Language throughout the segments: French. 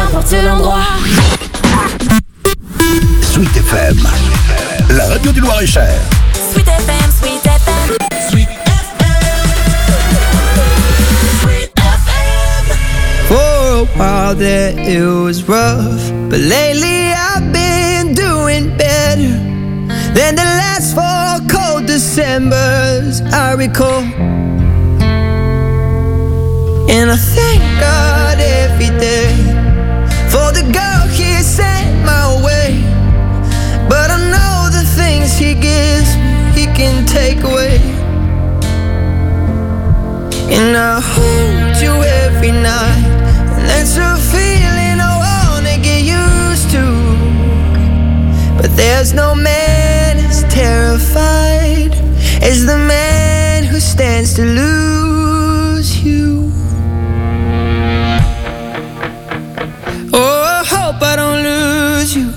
n'importe l'endroit. Sweet FM, la radio du Loir-et-Cher. Sweet FM, Sweet FM, Sweet FM. For a while there it was rough, but lately I've been doing better than the last 4 cold Decembers I recall. And I thank God every day for the girl He sent my way. But I know the things He gives me, He can take away. And I hold you every night, and that's a feeling I wanna get used to. But there's no man as terrified as the man who stands to lose you. Oh, I hope I don't lose you.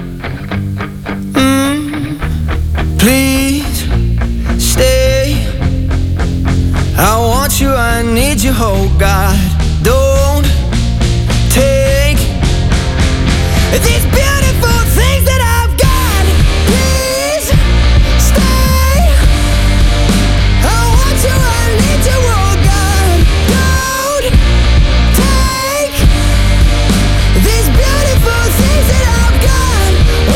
Please stay. I want you, I need you, oh God. Don't take these beautiful things that I've got. Please stay. I want you, I need you, oh God. Don't take these beautiful things that I've got.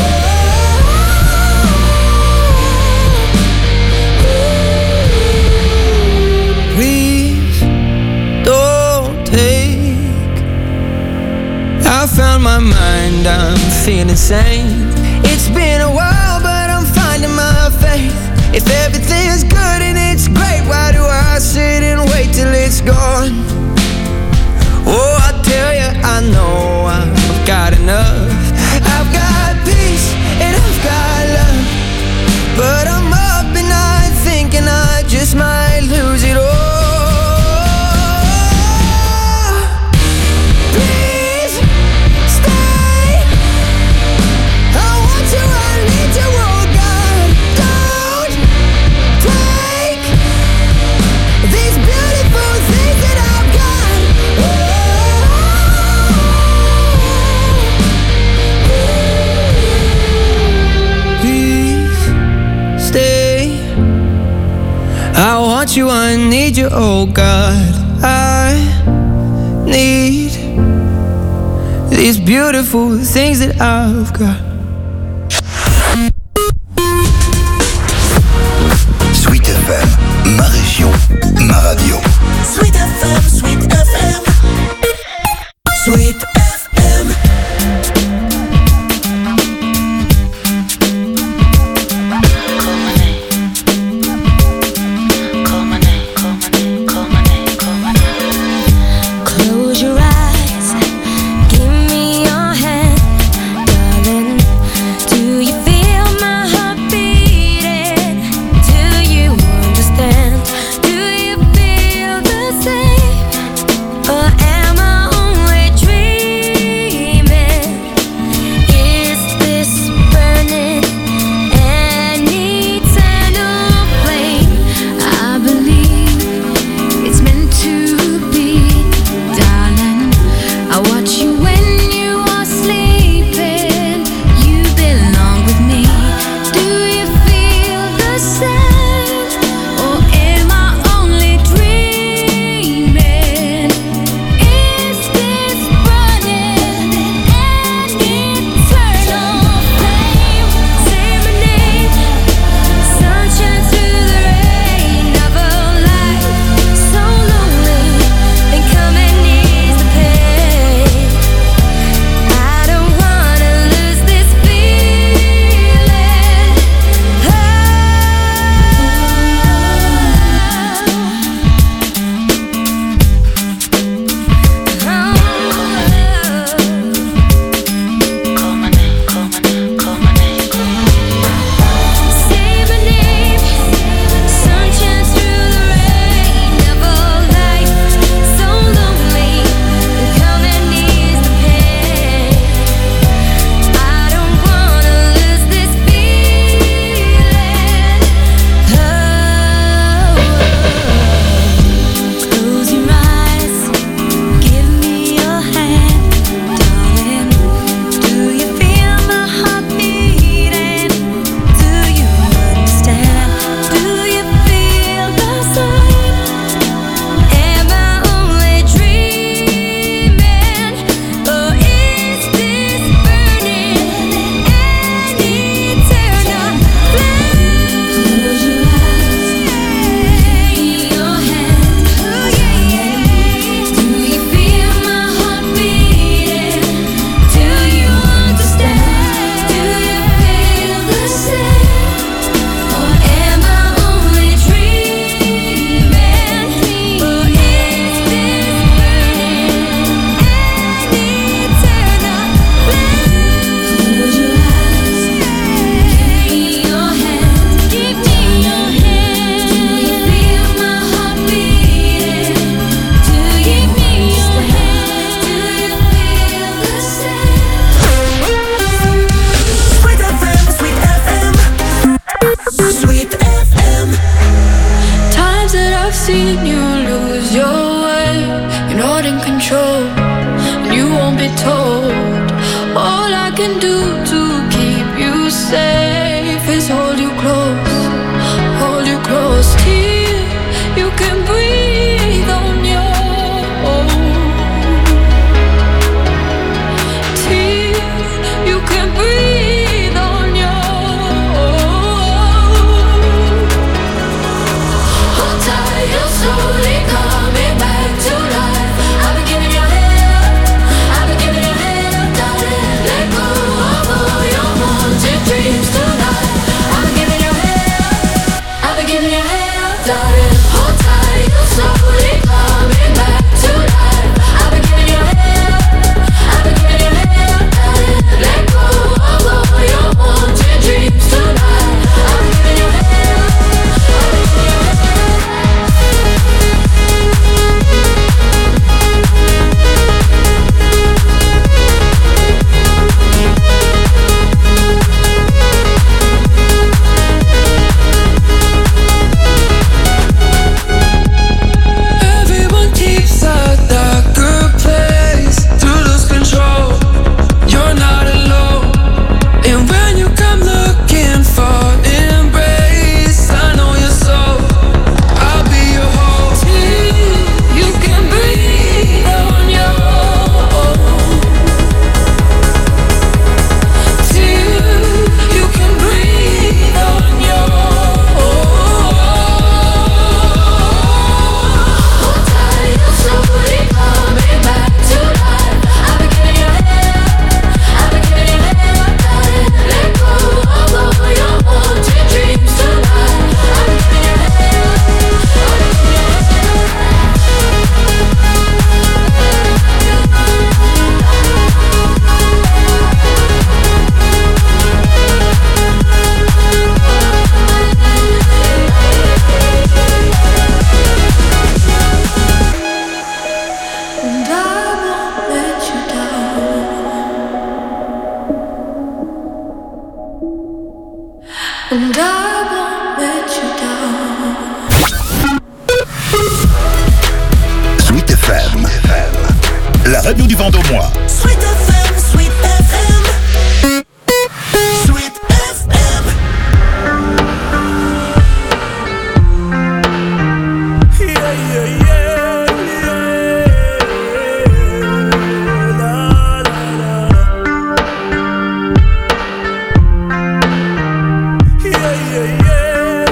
Please don't take. I found my mind, I'm feeling sane. It's been a while, but I'm finding my faith. If everything's good and it's great, why do I sit and wait till it's gone? Oh, I tell you, I know I've got enough. I've got peace and I've got love, but I'm up at night thinking I just might lose it all. Please stay. I want you, I need you, oh God. Don't take these beautiful things that I've got. Please stay. I want you, I need you, oh God. I need these beautiful things that I've got. Sweet FM, ma région, ma radio. Sweet FM, Sweet FM, Sweet FM. Close your eyes, give me your hand, darling. Do you feel my heart beating? Do you understand? Do you feel can do to keep you safe is hold you close till you can breathe on your own. Till you can breathe on your own. Hold tight, you're slowly coming back to life. I've been giving you hell, darling. Let go of all your haunted dreams tonight. I've been giving you hell, darling. Hold tight, you're slowly coming back to life. I've been giving you hell, darling. Let go of all your haunted dreams tonight. I've been giving you hell, everyone keeps a darker place to lose control. You're not alone, and when you come looking for embrace, I know your soul. I'll be your home till you can breathe on your own. Till you can breathe on your own. Hold tight, you're slowly coming back to life. I've been giving you hell, darling. Let go of all your haunted dreams tonight. I've been giving you hell, and I won't let you down. And I won't let you down. Sweet FM, la radio du Vendômois. Sweet FM, Sweet FM, Sweet FM. Yeah, yeah, yeah, yeah. La, la, la. Yeah, yeah, yeah,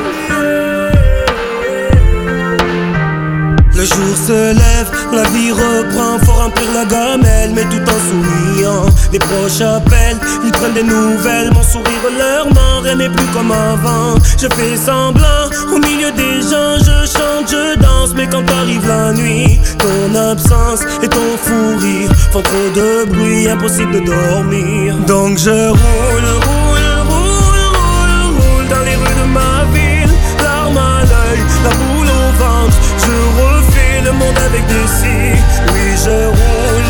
yeah. Le jour se lève, la vie reprend, faut remplir la gamelle, mais tout en souriant. Les proches appellent, ils prennent des nouvelles, mon sourire leur ment, rien n'est plus comme avant. Je fais semblant, au milieu des gens, je chante, je danse, mais quand arrive la nuit, ton absence et ton fou rire font trop de bruit, impossible de dormir. Donc je roule dans les rues de ma ville, larmes à l'œil, la boule au ventre. Je refais le monde avec des cils. Oui, je roule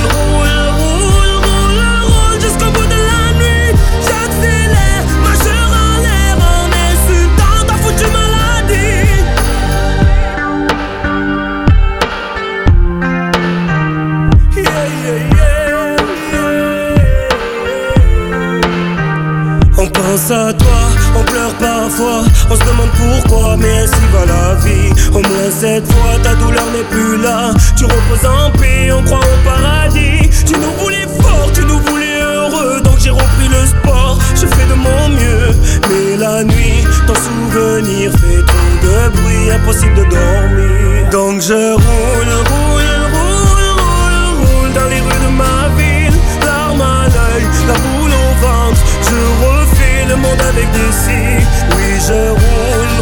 jusqu'au bout de la nuit. J'accélère, majeur en l'air, en insultant ta foutue maladie. Yeah, yeah, yeah, yeah. On pense à toi, on pleure parfois, on se demande pourquoi, mais ainsi va la vie. Au moins cette fois, ta douleur n'est plus là. Tu reposes en paix, on croit au paradis. Tu nous voulais fort, tu nous voulais heureux, donc j'ai repris le sport. Je fais de mon mieux, mais la nuit, ton souvenir fait trop de bruit, impossible de dormir. Donc je roule dans les rues de ma ville, larmes à l'œil, la boule au ventre. Je refais le monde avec des cils. Oui, je roule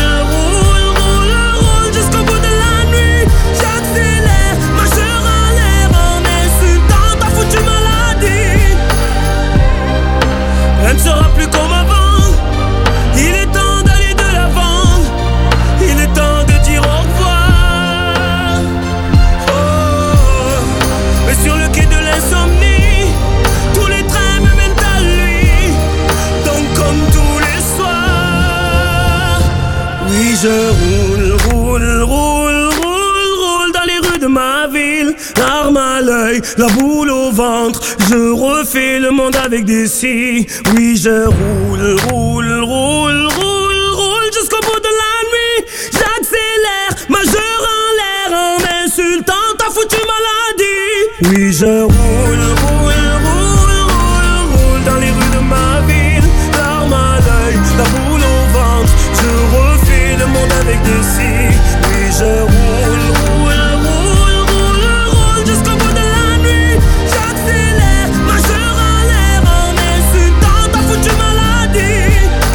jusqu'au bout de la nuit. J'accélère, majeur en l'air, en insultant ta foutue maladie. Rien ne sera plus comme avant. Il est temps d'aller de l'avant. Il est temps de dire au revoir. Oh, mais sur le quai de l'insomnie, tous les trains me mènent à lui. Donc comme tous les soirs, oui je roule dans les rues de ma ville, larmes à à l'œil, la boule au ventre. Je refais le monde avec des scies. Oui, je roule, roule, roule, roule, roule jusqu'au bout de la nuit. J'accélère, majeur en l'air, en m'insultant ta foutue maladie. Oui, je roule, roule, roule, roule, roule dans les rues de ma ville. Larmes à l'œil, la boule au ventre. Je refais le monde avec des scies. Oui, je roule, roule, roule, roule, roule jusqu'au bout de la nuit. J'accélère, majeur en l'air, en insultant ta foutue maladie.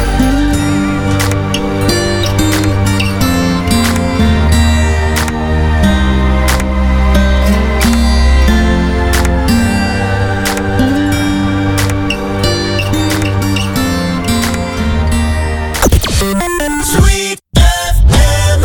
Sweet FM.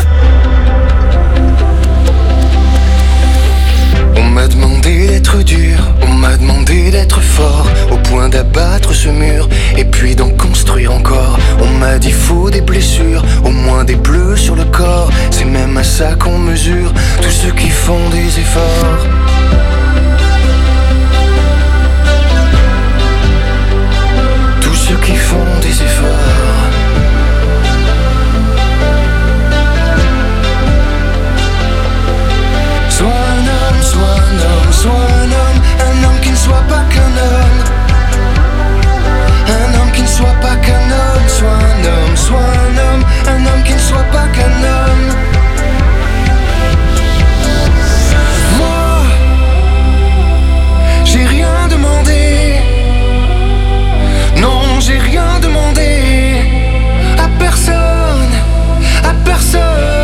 On m'a demandé d'être dur, on m'a demandé d'être fort, au point d'abattre ce mur, et puis d'en construire encore. On m'a dit faut des blessures, au moins des bleus sur le corps. C'est même à ça qu'on mesure tous ceux qui font des efforts. Tous ceux qui font des efforts. Sois un homme, sois un homme, sois un homme qui ne soit pas qu'un homme. Un homme qui ne soit pas qu'un homme. Sois un homme, sois un homme qui ne soit pas qu'un homme. Moi, j'ai rien demandé. Non, j'ai rien demandé à personne, à personne.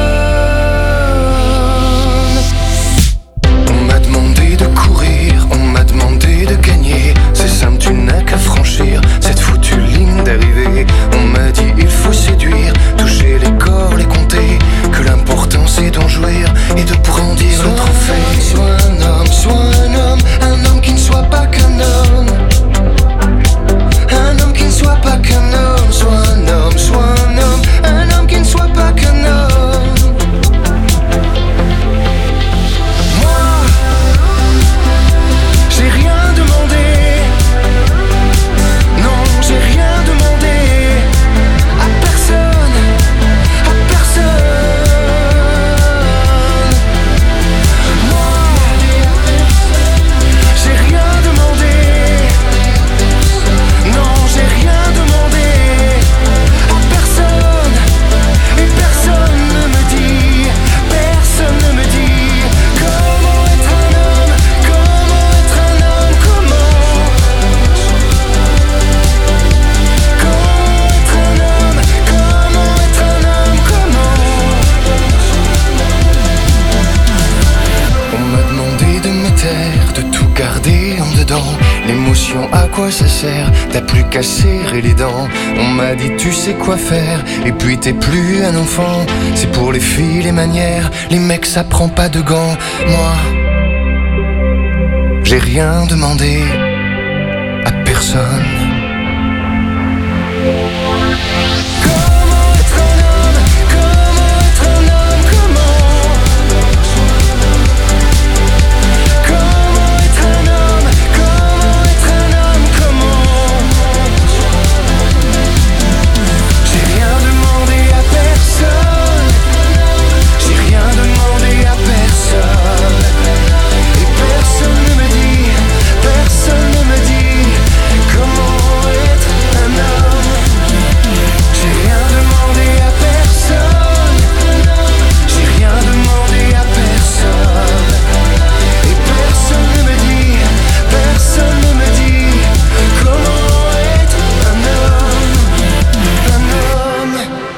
On m'a demandé de courir, on m'a demandé de gagner. C'est simple, tu n'as qu'à franchir cette foutue ligne d'arrivée. On m'a dit il faut séduire, toucher les corps, les compter, que l'important c'est d'en jouir et de brandir le trophée. Sois un homme qui ne soit pas qu'un homme. Un homme qui ne soit pas qu'un homme. Sois un homme qui ne soit pas qu'un homme. Moi, j'ai rien demandé. Non, j'ai rien demandé à personne, à personne. Moi, j'ai rien demandé. Non, j'ai rien demandé à personne. Et personne ne me dit comment être un homme, comment être un homme, comment être un homme, comment être un homme, comment. On m'a demandé de me taire, de tout garder en dedans. L'émotion, à quoi ça sert? T'as plus qu'à serrer les dents. On m'a dit tu sais quoi faire, et puis t'es plus un enfant. C'est pour les filles les manières, les mecs ça prend pas de gants. Moi, j'ai rien demandé à personne. Comment être un homme, comment être un homme, comment. Comment être un homme, comment être un homme, comment. J'ai rien demandé à personne. J'ai rien demandé à personne. Et personne ne me dit comment être un homme. J'ai rien demandé à personne. J'ai rien demandé à personne. Et personne ne me dit comment être un homme.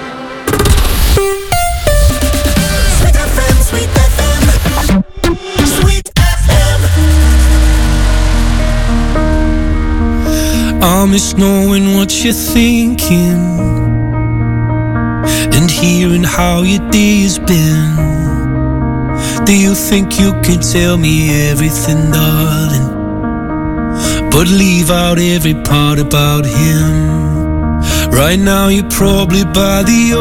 Sweet FM, Sweet FM, Sweet FM. I miss knowing what you're thinking and hearing how your day's been. Do you think you can tell me everything, darling, but leave out every part about him? Right now you're probably by the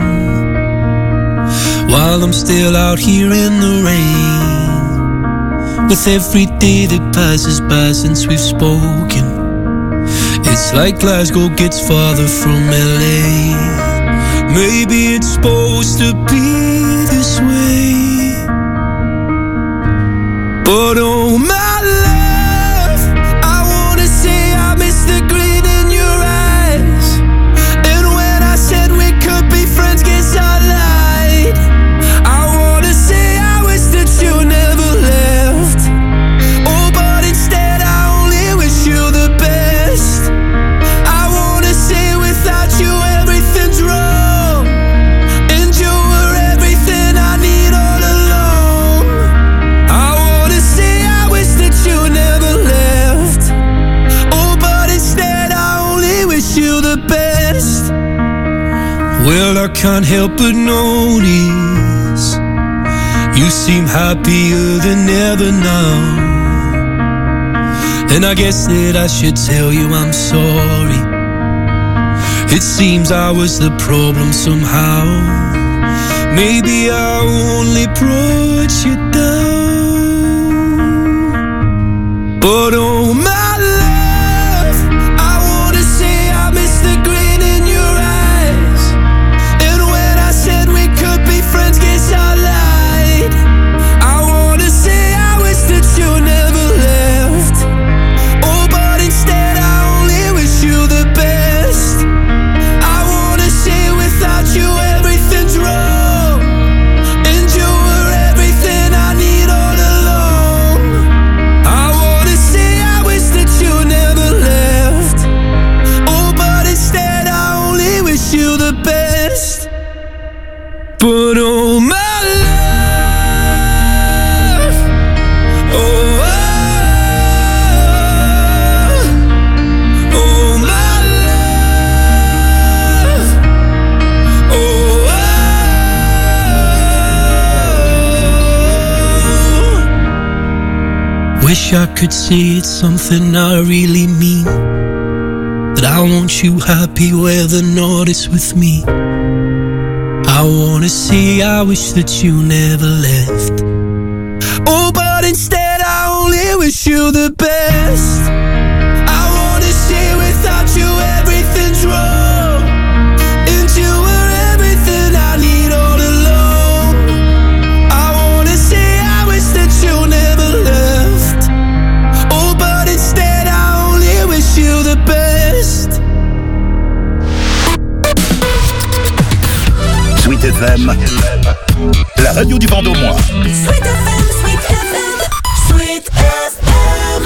ocean, while I'm still out here in the rain. with every day that passes by since we've spoken. It's like Glasgow gets farther from LA. Maybe it's supposed to be this way, but oh my love, I wanna say I miss the green in your eyes. And when I said we could be friends, guess I lied. I wanna say I wish that you never left. Oh, but instead I only wish you the best. I wanna say without you everything's wrong, and you were everything I need all along. I wanna say I wish that you never left. Oh, but instead I only wish you the best. Well, I can't help but notice you seem happier than ever now. And I guess that I should tell you I'm sorry. It seems I was the problem somehow. Maybe I only brought you down. But oh my love, I wanna say I miss the green in your eyes. And when I said we could be friends, guess I lied. I wanna say I wish that you never left. Oh, but instead I only wish you the best. I wanna say without you everything's wrong, and you were everything I need all along. I wanna say I wish that you never left. Oh, but instead I only wish you the best. But oh my love, oh, oh my love, oh, wish I could say it's something I really mean, that I want you happy whether or not it's with me. I wanna say I wish that you never left. Oh, but instead I only wish you the best. I wanna say without you everything's wrong, and you were everything I need all along. I wanna say I wish that you never left. Oh, but instead I only wish you the best. Sweet FM, la radio du Vendômois. Sweet FM, Sweet FM, Sweet FM.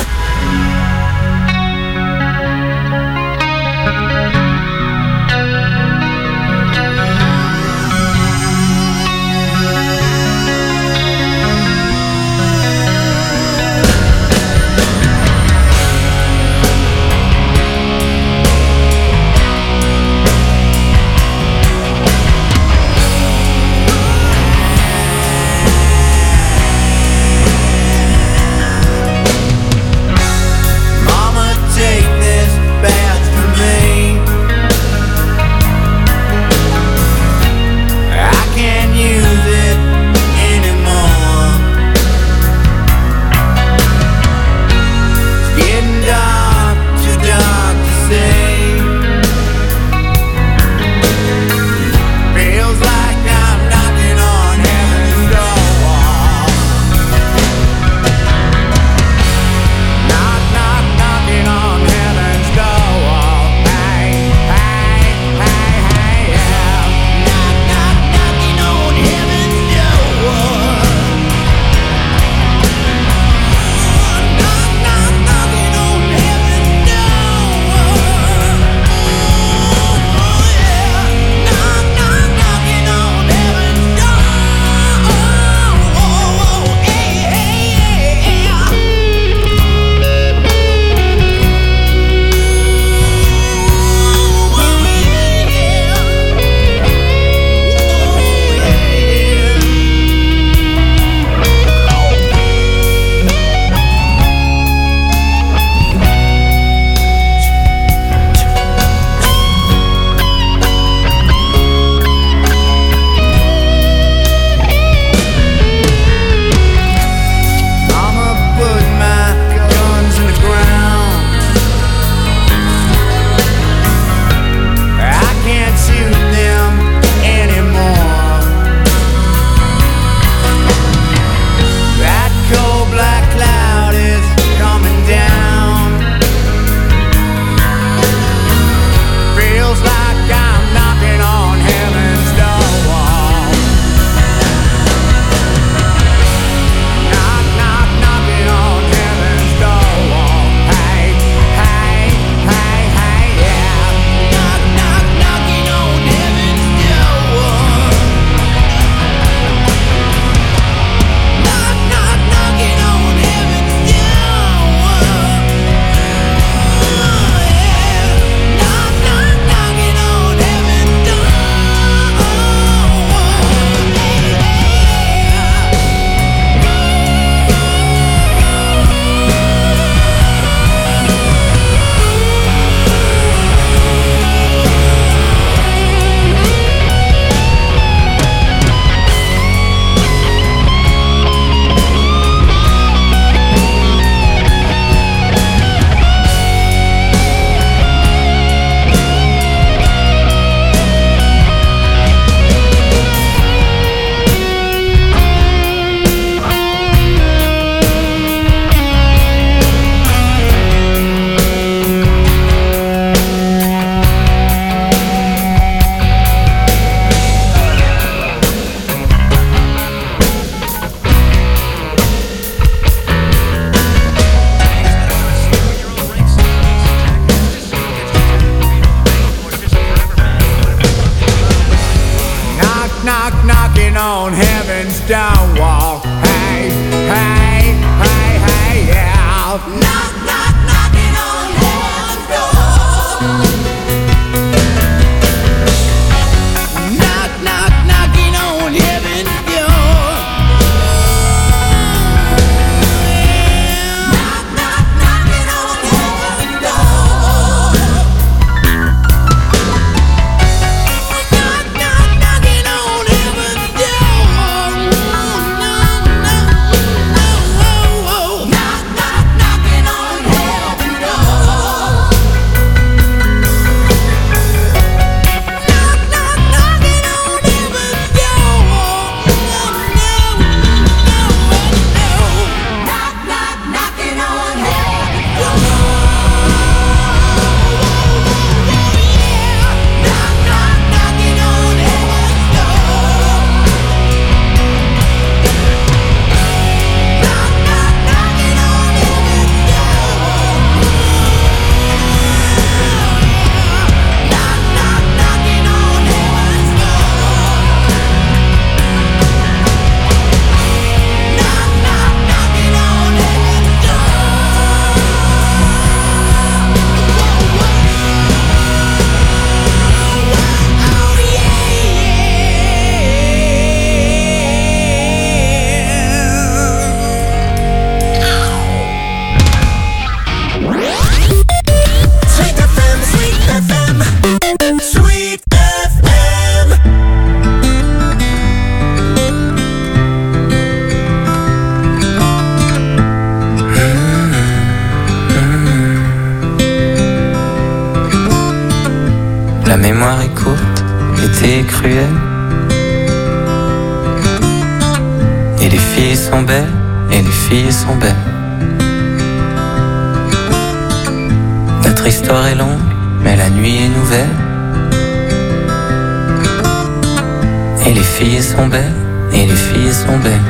Stonewall. Hey, hey, hey, hey, yeah. Knock, knock, knocking on heaven's door. Knock, knock, knocking on heaven's door. Knock, knock, knocking on heaven's door. Knock, knock, knocking on heaven's door. Knock, knock, knocking on heaven's door. Knock, knock, knocking on heaven's Knock, knock, knocking on heaven's door. Knock, knock, knocking on heaven's door. Knock, knock, knocking on heaven's door. Knock, knock, knocking on heaven's door. Knock, knock, knocking on heaven's Sweet FM, Sweet FM, Sweet FM. La mémoire est courte, l'été est cruel. Et les filles sont belles, et les filles sont belles. Notre histoire est longue, mais la nuit est nouvelle. Et les filles sont belles, et les filles sont belles.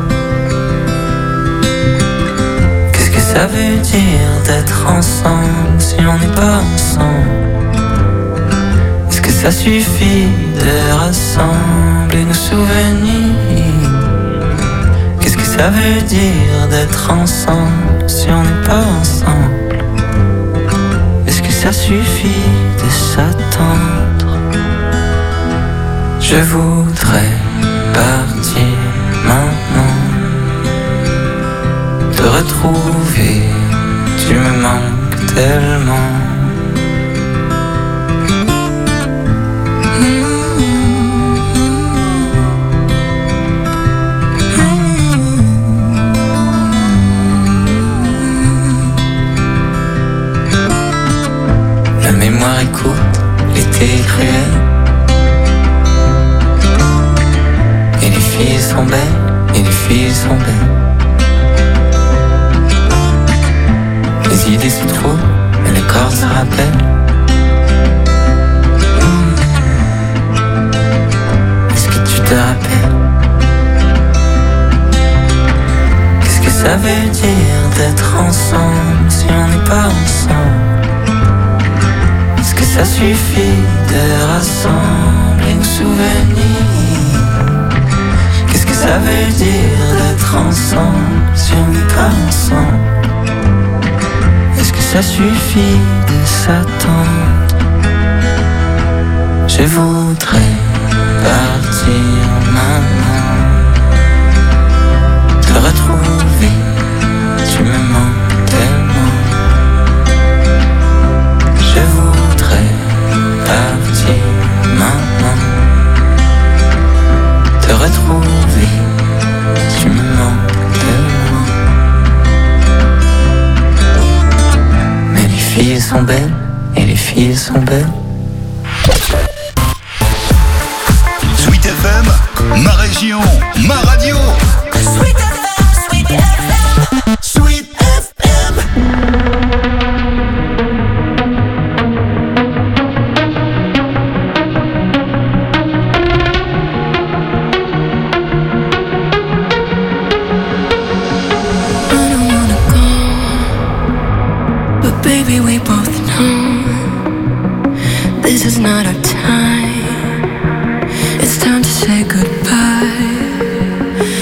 Qu'est-ce que ça veut dire d'être ensemble si on n'est pas ensemble? Est-ce que ça suffit de rassembler nos souvenirs? Qu'est-ce que ça veut dire d'être ensemble si on n'est pas ensemble? Est-ce que ça suffit de s'attendre? Je voudrais partir maintenant, te retrouver, tu me manques tellement. La mémoire est courte, l'été est cruel. Et les filles sont belles, et les filles sont belles. Les idées se trouvent, mais les corps se rappellent. Est-ce que tu te rappelles? Qu'est-ce que ça veut dire d'être ensemble si on n'est pas ensemble? Est-ce que ça suffit de rassembler nos souvenirs? Qu'est-ce que ça veut dire d'être ensemble si on n'est pas ensemble? Est-ce que ça suffit de s'attendre? Je voudrais partir maintenant, te retrouver, tu me manques tellement. Je voudrais partir maintenant, te retrouver, tu me manques tellement. Mais les filles sont belles, et les filles sont belles. Sweet FM, ma région, ma radio. Sweet FM, Sweet FM, Sweet FM. I don't wanna go, but baby, we both know this is not our time. It's time to say goodbye.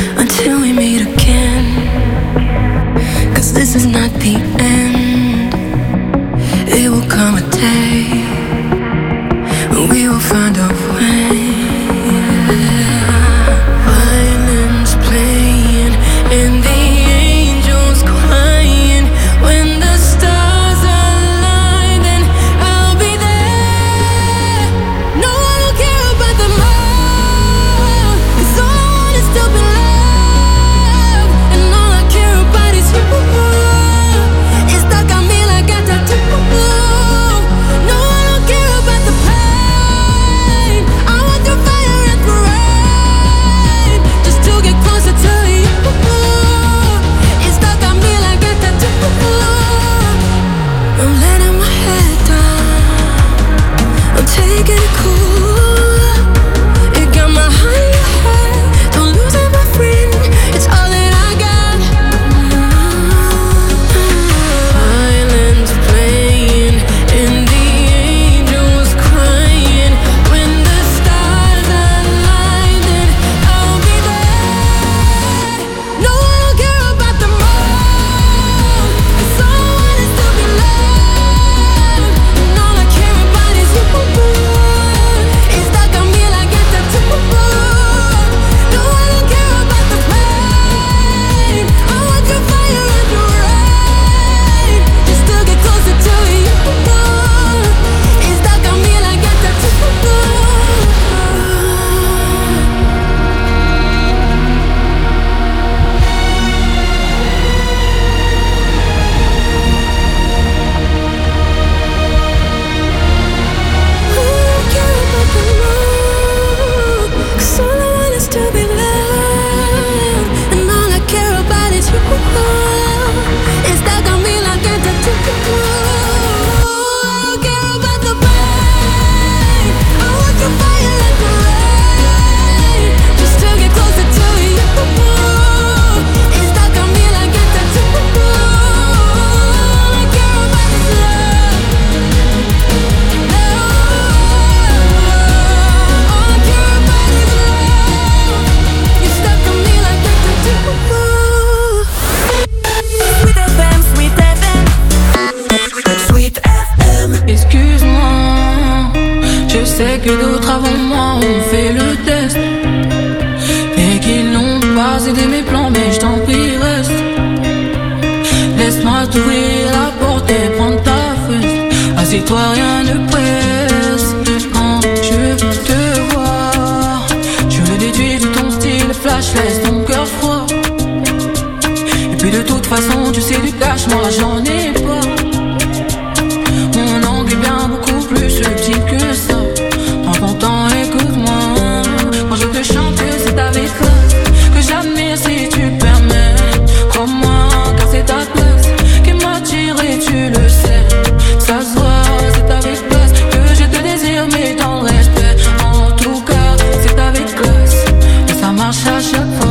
que d'autres avant moi ont fait le test et qu'ils n'ont pas aidé mes plans, mais je t'en prie reste. Laisse-moi t'ouvrir la porte et prendre ta fesse. Assieds-toi, rien ne presse. Quand je veux te voir, je le déduis de ton style flash, laisse ton cœur froid. Et puis de toute façon tu sais du cash, moi j'en ai pas. Mon angle est bien beaucoup plus subtil que ça. Prends ton temps, écoute-moi. Quand je te chante, c'est avec classe que j'admire si tu permets. Crois-moi, car c'est ta place qui m'attire et tu le sais. Ça se voit, c'est avec classe que je te désire, mais dans le respect. En tout cas, c'est avec classe et ça marche à chaque fois.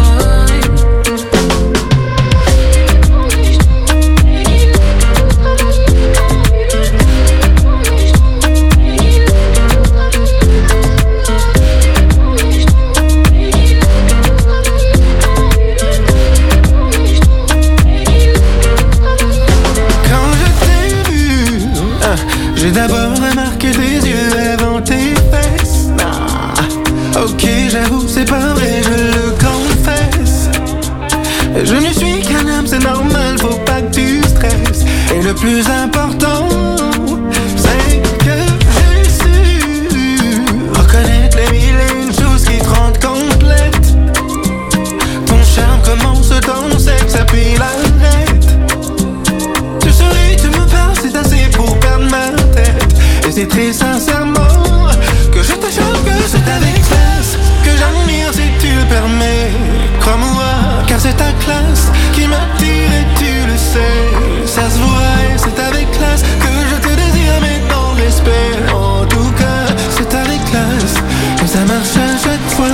J'ai d'abord remarqué tes yeux avant tes fesses. Ok, j'avoue, c'est pas vrai, je le confesse. Je ne suis qu'un homme, c'est normal, faut pas que tu stresses. Et le plus important, c'est que j'ai su reconnaître les mille et une choses qui te rendent complète. Ton charme commence dans le sexe, puis l'arrête. Tu souris, tu me parles, c'est assez pour perdre ma tête. Et c'est très sincèrement que je te chante, que c'est avec classe que j'admire si tu le permets. Crois-moi, car c'est ta classe qui m'attire et tu le sais. Ça se voit et c'est avec classe que je te désire, mais dans le respect. En tout cas, c'est avec classe que ça marche à chaque fois.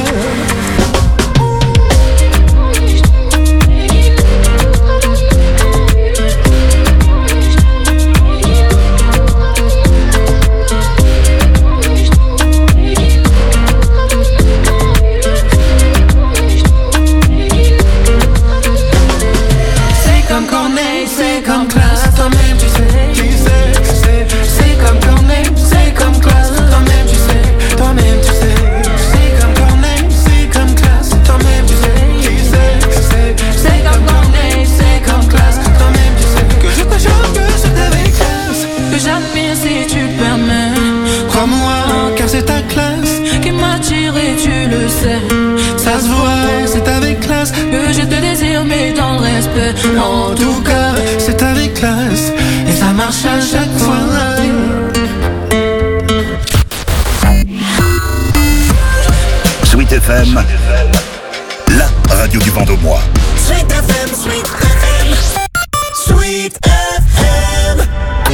Ça se voit, c'est avec classe que je te désire, mais dans le respect. En tout cas, c'est avec classe et ça marche à chaque fois. Sweet FM, la radio du Vendômois. Sweet FM, Sweet FM, Sweet FM.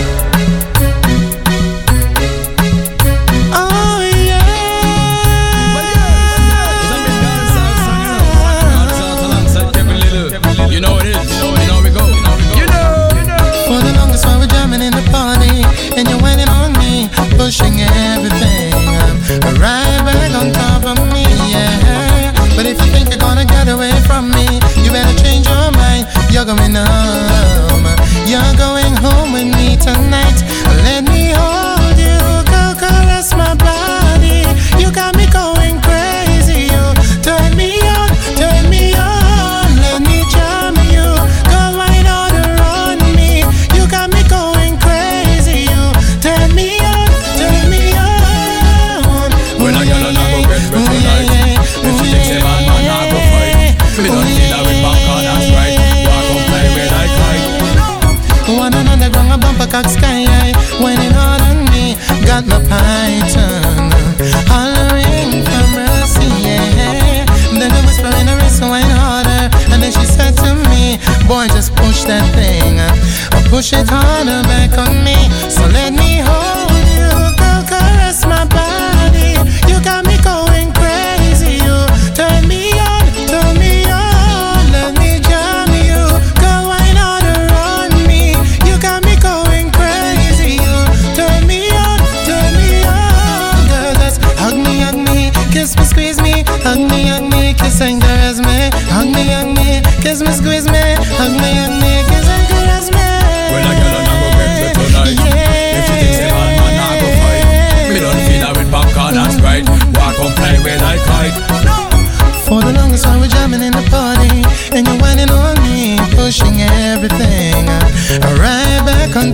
You know it is, you know we go. You know. For the longest while we're jamming in the party, and you're waiting on me, pushing everything right back on top of me, yeah. But if you think you're gonna get away from me, you better change your mind. You're going home. You're going home with me tonight. Let me hold you, go caress my body. You got me going crazy. You turn me on, turn me on. Let me charm you, go right on around me. You got me going crazy. You turn me on, turn me on. When I get on, I go get better tonight. If she takes a man, I go fight. Me don't see that with back on, that's right. Walk on play with I cry. One on the ground, a bumper cock sky high, whining hard on me. Got my python hollering for mercy, yeah. Then I whisper in her wrist, wine harder. And then she said to me, boy, just push that thing, or push it harder back on me. So let me hold you, go caress my body. You got me going crazy. You turn me on, turn me on. Let me jam you, go wine harder on me. You got me going crazy. You turn me on, girl. Just hug me, kiss me, squeeze me. Hug me, kiss and caress me. Hug me, kiss me, squeeze me. Hug me, kiss and caress me. When I get on, I go get better tonight. Yeah. If she takes a man,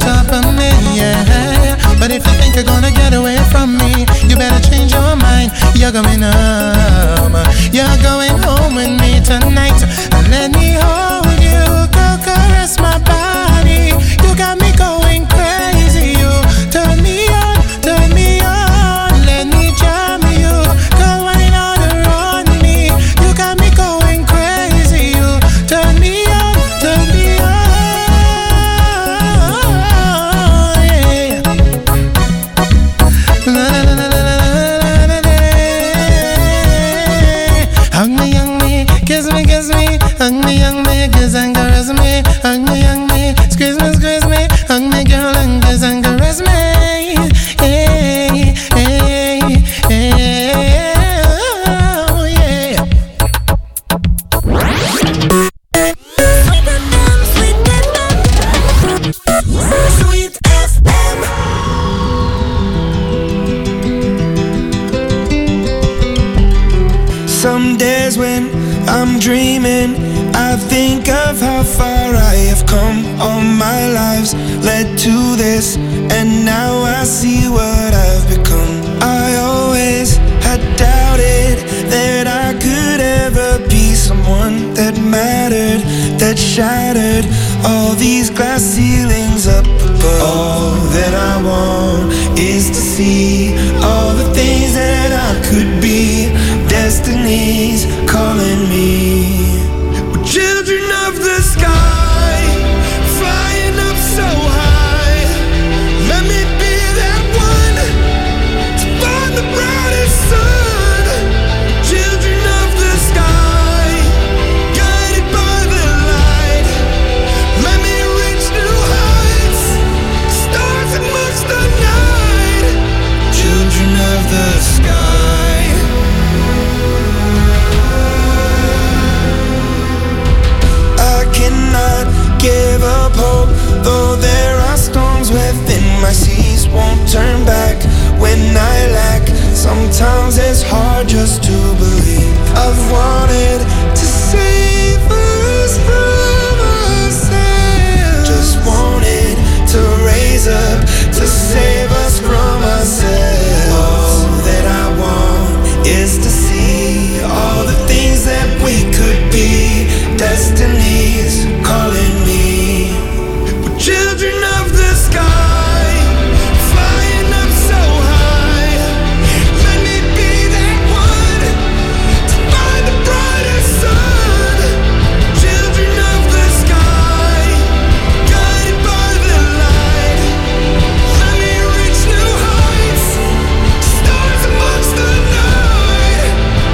top of me, yeah. But if you think you're gonna get away from me, you better change your mind. You're going home. You're going home with me tonight. Let me hold you, girl, caress my body. You got me going crazy. You turn me on, turn me on. Let me jam you, girl, wine on around me. You got me going crazy. You turn me on, turn me on. Yeah. La, la, la, la, la, la, la, la. Hug me, kiss me, hug me, kiss and caress me. Hug me, squeeze me, hug me, girl, and kiss and caress me. Hey, hey, hey, oh, yeah. Sweet FM. Some days when I'm dreaming, I think of how far I have come. All my lives led to this, and now I see what I've become. I always had doubted that I could ever be someone that mattered, that shattered all these glass ceilings up above. All that I want is to see all the things that I could be. Destiny's calling me. We're children of the sky, flying up so high. Let me be that one to find the brightest sun. Children of the sky, guided by the light. Let me reach new heights, stars amongst the night. Children of the sky. Cannot give up hope, though there are storms within my seas. Won't turn back when I lack. Sometimes it's hard just to believe. I've wanted to save us from ourselves. Just wanted to raise up to save us from ourselves. All that I want is to see all the things that we could be. Destiny's calling me. We're children of the sky, flying up so high. Let me be that one to find the brightest sun. Children of the sky, guided by the light. Let me reach new heights, stars amongst the night.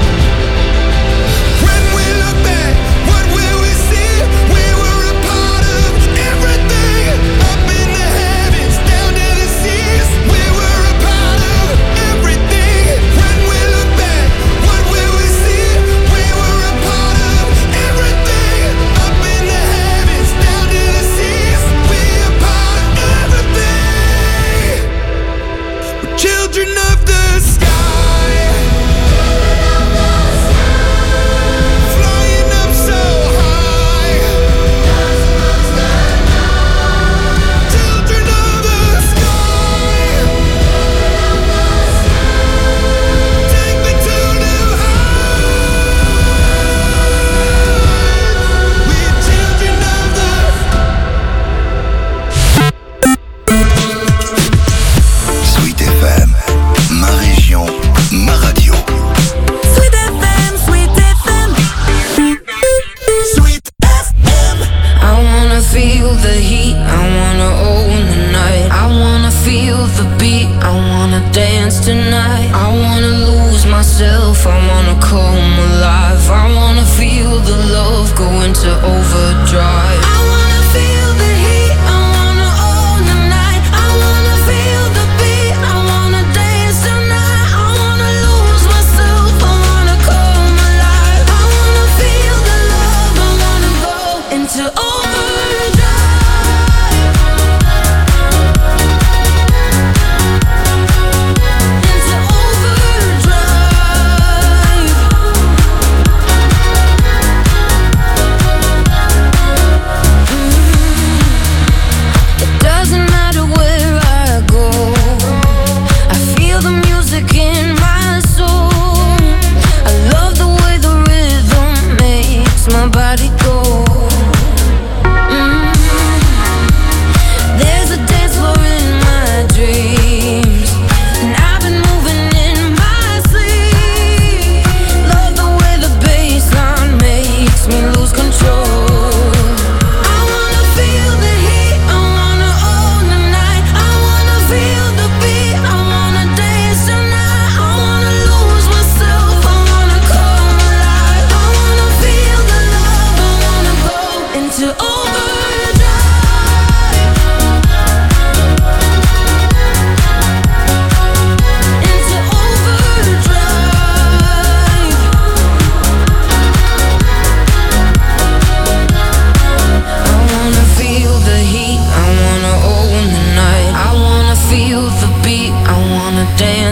When we look back, what will we see? We were a part of everything, up in the heavens, down to the seas. We were a part of everything. When we look back, what will we see? We were a part of everything, up in the heavens, down to the seas. We are part of everything. We're children of the sky, flying up so high. Children of the sky, take me to new heights. We're children of the Sweet FM, ma région, ma radio. Sweet FM, Sweet FM. Sweet FM. I wanna feel the heat, I wanna own the night. I wanna feel the beat, I wanna dance tonight. I wanna lose myself, I wanna come alive. I wanna feel the love go into overdrive. I wanna feel the heat, I wanna own the night. I wanna feel the beat, I wanna dance tonight. I wanna lose myself, I wanna come alive. I wanna feel the love, I wanna go into overdrive. Into overdrive.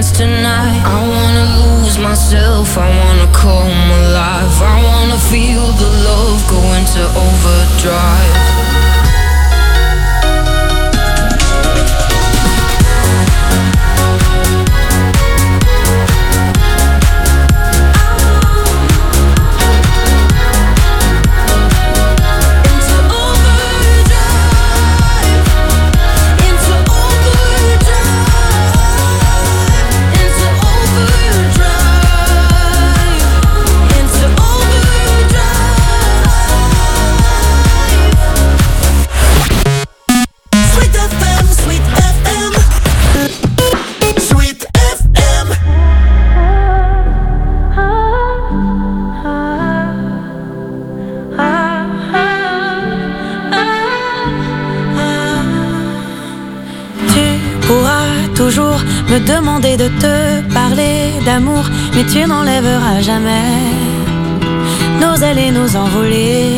dance tonight. I wanna lose myself, I wanna come alive. I wanna feel the love go into overdrive. Me demander de te parler d'amour, mais tu n'enlèveras jamais nos ailes et nos envolées.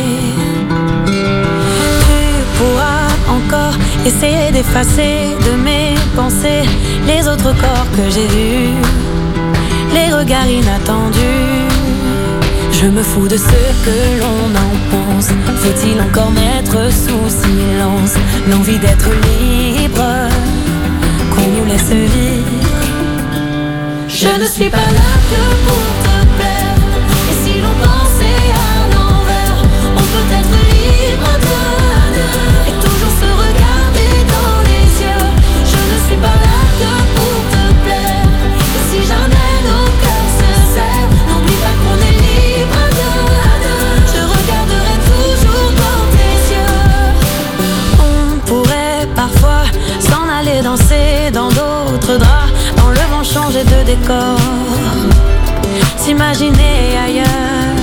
Tu pourras encore essayer d'effacer de mes pensées les autres corps que j'ai vus, les regards inattendus. Je me fous de ce que l'on en pense. Faut-il encore mettre sous silence l'envie d'être libre qu'on nous laisse vivre? Je ne suis pas là que pour te plaire. Et si l'on pensait à l'envers, on peut être libre de et toujours se regarder dans les yeux. Je ne suis pas là que pour te plaire. Et si jamais nos cœurs se serrent, n'oublie pas qu'on est libre de je regarderai toujours dans tes yeux. On pourrait parfois s'en aller danser dans d'autres draps, dans le vent changer de décor, s'imaginer ailleurs.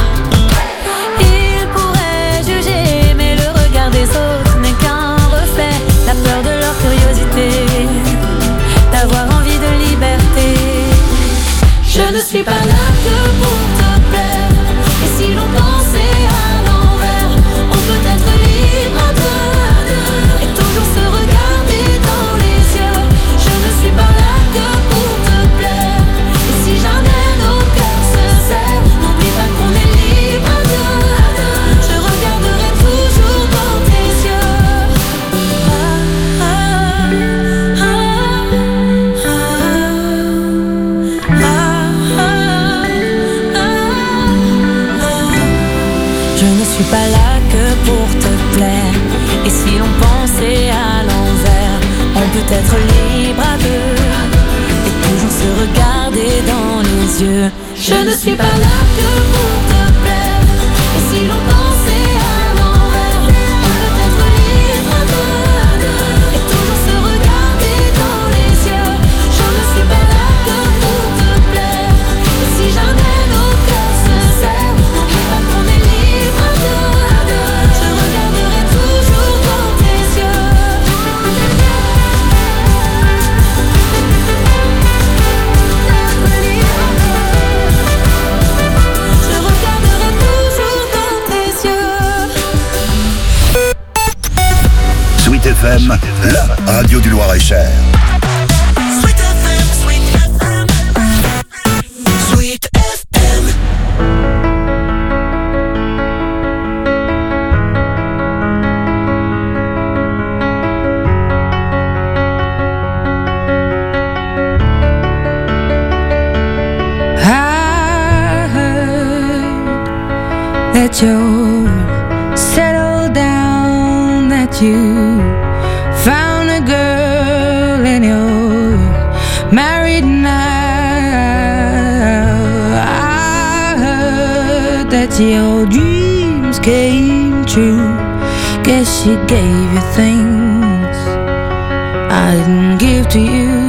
Ils pourraient juger, mais le regard des autres n'est qu'un reflet, la peur de leur curiosité, d'avoir envie de liberté. Je ne suis pas là que pour te plaire. Et si l'on pensait à l'envers, on peut être libre de et toujours se regarder dans les yeux. Je ne suis pas là que pour te plaire. Et si jamais nos cœurs se serrent, n'oublie pas qu'on est libre de je regarderai toujours dans tes yeux. Je ne suis pas là que pour te plaire. Et si l'on pensait à l'envers, on peut être libre à deux et toujours se regarder dans les yeux. Je ne suis pas là que pour te plaire. Et si l'on pensait à l'envers, on peut être libre à deux et toujours se regarder dans les yeux. Je ne suis pas là que pour te plaire. Et si jamais nos cœurs se serrent, n'oublie pas qu'on est libre à deux. Je regarderai toujours dans tes yeux. Je regarderai toujours dans tes yeux. Sweet FM, la radio du Loir-et-Cher. Sweet FM, Sweet FM, Sweet FM. I heard that you're settled down, that you found a girl and you're married now. I heard that your dreams came true. Guess she gave you things I didn't give to you.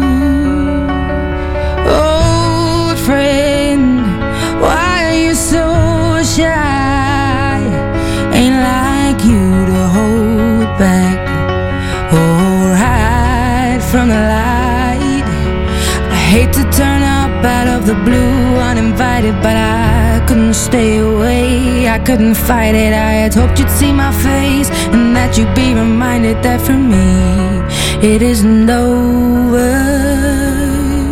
Old friend, why are you so shy? Ain't like you to hold back or hide from the light. I hate to turn up out of the blue uninvited, but I couldn't stay away, I couldn't fight it. I had hoped you'd see my face and that you'd be reminded that for me it isn't over.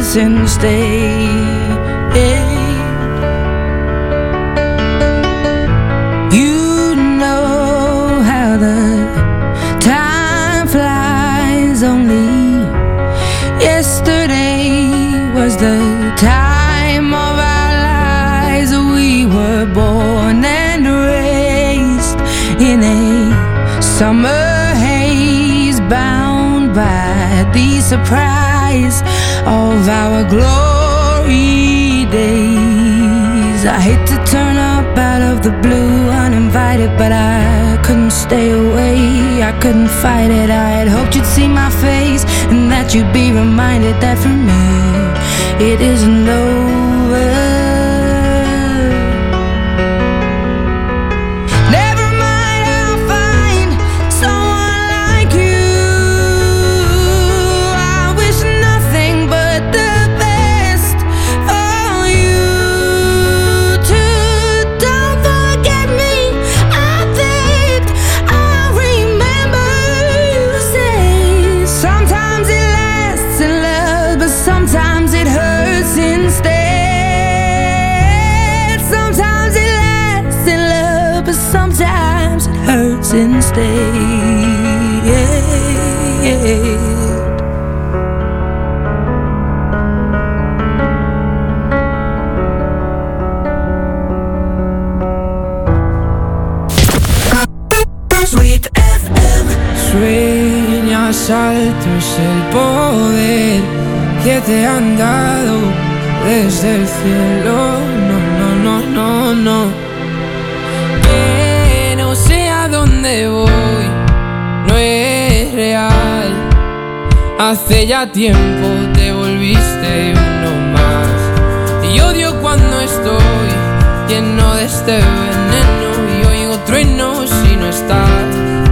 hurts instead. You know how the time flies. Only yesterday was the time of our lives. We were born and raised in a summer haze, bound by the surprise of our glory days. I hate to turn up out of the blue uninvited, but I couldn't stay away, I couldn't fight it. I had hoped you'd see my face and that you'd be reminded that for me it isn't over. Instead, Sweet FM. Sueñas alto es el poder que te han dado desde el cielo. No. Que no sé a dónde voy, no es real. Hace ya tiempo te volviste uno más. Y odio cuando estoy lleno de este veneno y oigo truenos si no estás.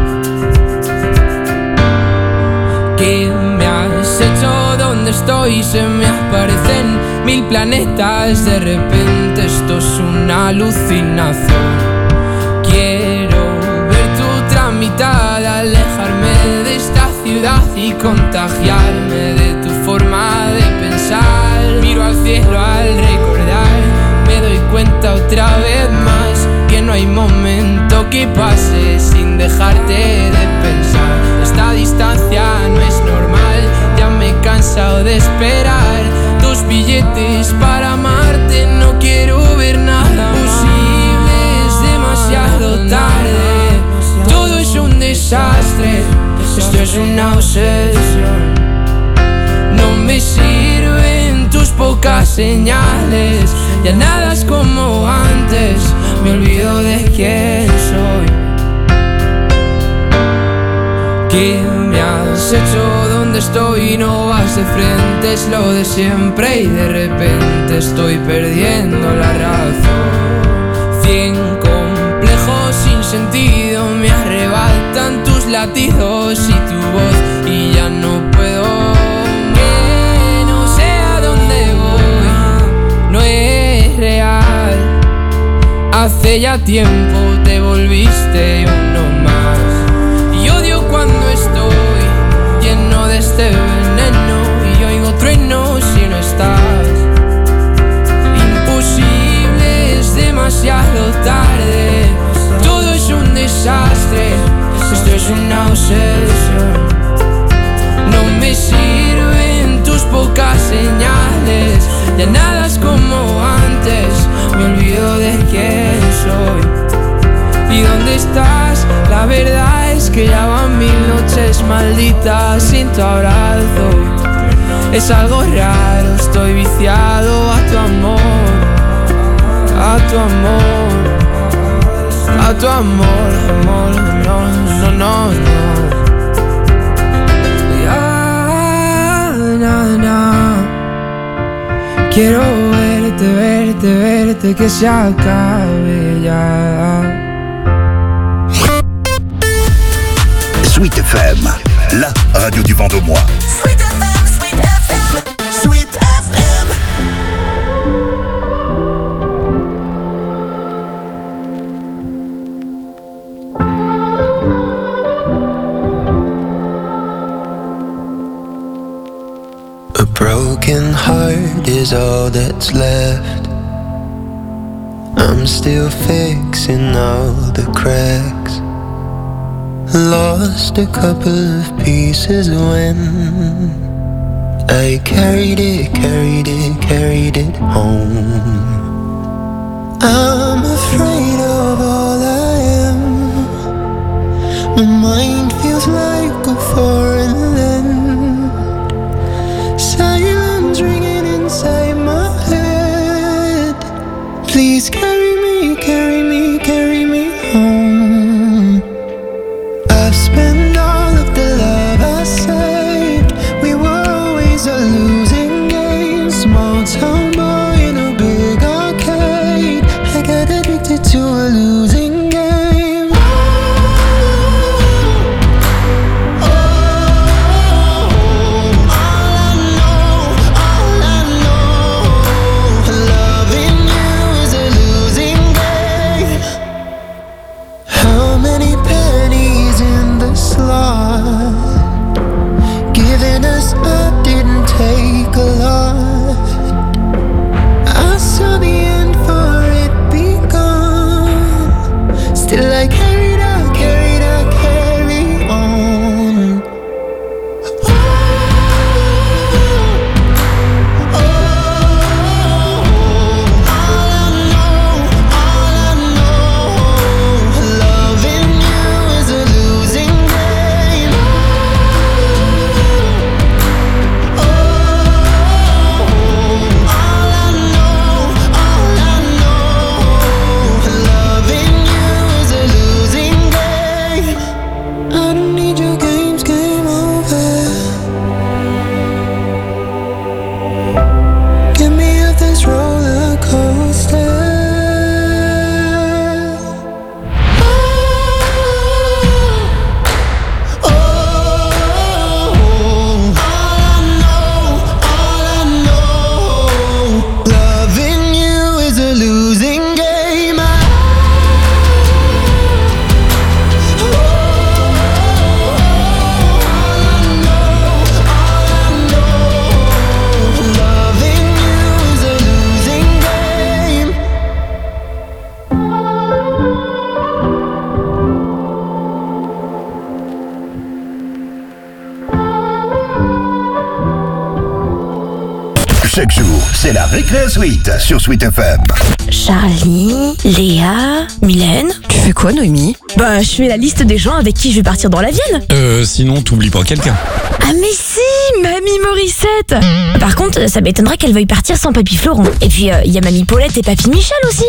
¿Qué me has hecho? ¿Dónde estoy? Se me aparecen 1000 planetas. De repente esto es una alucinación. Quiero ver tu mitad, alejarme de esta ciudad y contagiarme de tu forma de pensar. Miro al cielo al recordar, me doy cuenta otra vez más que no hay momento que pase sin dejarte de pensar. Esta distancia no es normal, ya me he cansado de esperar tus billetes para amarte. No quiero ver nada posible, es demasiado tarde. Todo es un desastre, esto es una obsesión. No me sirven tus pocas señales, ya nada es como antes, me olvido de quién soy. ¿Qué me has hecho? ¿Dónde estoy? No vas de frente, es lo de siempre y de repente estoy perdiendo la razón. 100 complejos sin sentido me arrebatan tus latidos y tu voz y ya no puedo. Que no sé a dónde voy, no es real. Hace ya tiempo te volviste uno más. Y odio cuando estoy lleno de este veneno y oigo truenos si no estás. Imposible, es demasiado tarde. Todo es un desastre, esto es una obsesión. No me sirven tus pocas señales, ya nada es como antes, me olvido de quién soy. ¿Y dónde estás? La verdad es que ya van 1000 noches malditas sin tu abrazo. Es algo raro, estoy viciado a tu amor, a tu amor, a tu amor, amor, no. Quiero verte, que se acabe ya. Sweet FM, la radio du Vendomois. Sweet FM, Sweet FM, Sweet FM. A broken broken heart is all that's left. I'm still fixing all the cracks. Lost a couple of pieces when I carried it home. I'm afraid of all I am. My mind feels like a foreign land. Silence ringing inside my head. Please carry me, carry me, carry me home. I've spent all of the love I saved. We were always a losing game. Small town boy in a big arcade. I got addicted to a losing game. Giving us up didn't take a lot. I saw the end for it begun. Still I carried on. Chaque jour, c'est la Récré Suite sur Sweet FM. Charlie, Léa, Mylène. Tu fais quoi, Noémie? Bah, je fais la liste des gens avec qui je vais partir dans la Vienne. Sinon, t'oublies pas quelqu'un. Ah mais si, Mamie Morissette. Par contre, ça m'étonnerait qu'elle veuille partir sans Papy Florent. Et puis, il y a Mamie Paulette et Papy Michel aussi.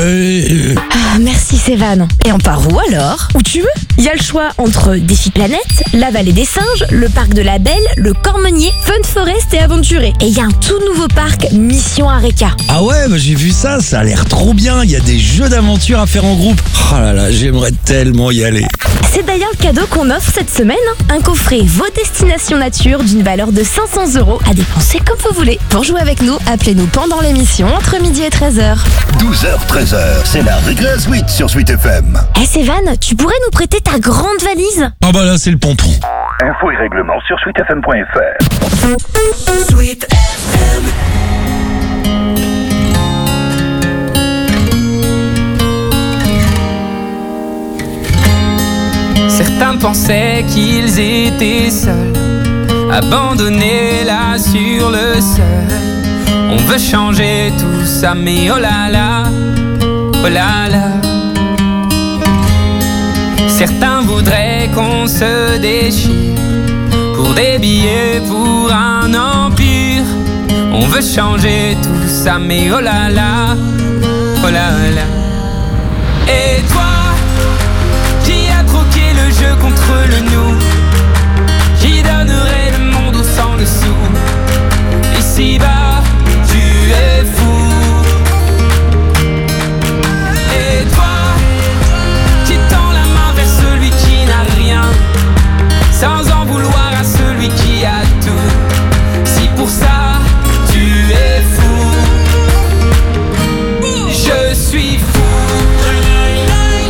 Ah, merci Sévan. Et on part où alors? Où tu veux. Il y a le choix entre Défi Planète, la Vallée des Singes, le Parc de la Belle, le Cormenier, Fun Forest et Aventuré. Et il y a un tout nouveau parc, Mission Areca. Ah ouais, bah j'ai vu ça, ça a l'air trop bien. Il y a des jeux d'aventure à faire en groupe. Oh là là, j'aimerais tellement y aller. C'est d'ailleurs le cadeau qu'on offre cette semaine. Un coffret Vos Destinations Nature d'une valeur de 500 € à dépenser comme vous voulez. Pour jouer avec nous, appelez-nous pendant l'émission entre midi et 13h. 12h, 13h, c'est la Récré Suite sur Sweet FM. Eh Sévan, tu pourrais nous prêter ta grande valise? Ah bah là, c'est le pompon. Infos et règlements sur sweetfm.fr. Sweet FM. Certains pensaient qu'ils étaient seuls, abandonnés là sur le seuil. On veut changer tout ça, mais oh là là, oh là là. Certains voudraient qu'on se déchire pour des billets, pour un empire. On veut changer tout ça, mais oh là là, oh là là. Et toi, qui a troqué le jeu contre le nous, qui donnerait le monde au sang dessous. Ici-bas, tu es fou. Et toi, qui tend la main vers celui qui n'a rien, sans en vouloir à celui qui a tout. Si pour ça, tu es fou, je suis fou.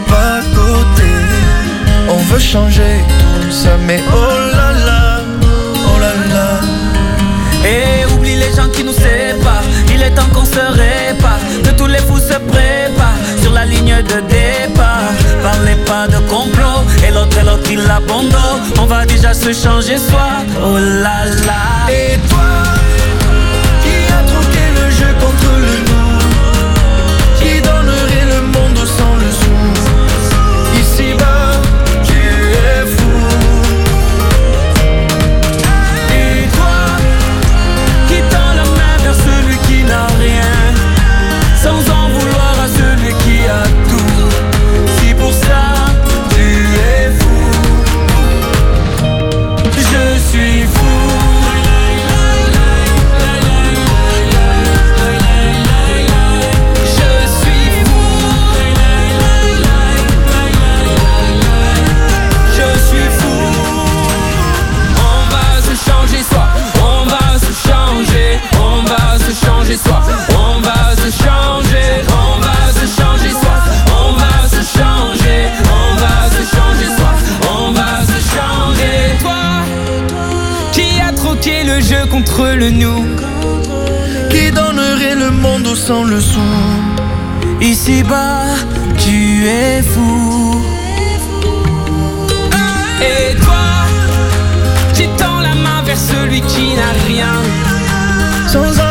pas à côté. On veut changer tout ça, mais oh là là, oh là là. Et oublie les gens qui nous séparent. Il est temps qu'on se répare, que tous les fous se préparent sur la ligne de départ. Parlez pas de complot, et l'autre il abandonne. On va déjà se changer soi, oh là là. Et toi, qui a troqué le jeu contre le nous, qui donnerait le monde sans le sou. Ici-bas, tu es fou. Et toi, qui tend la main vers celui qui n'a rien, sans en vouloir à celui qui a tout. Si pour ça, tu es fou. Je suis fou. Soi. On va se changer, on va se changer soi. On va se changer, on va se changer soi. On va se changer. Toi, qui a troqué le jeu contre le nous, qui donnerait le monde sans le sou. Ici-bas, tu es fou. Et toi, qui tends la main vers celui qui n'a rien, sans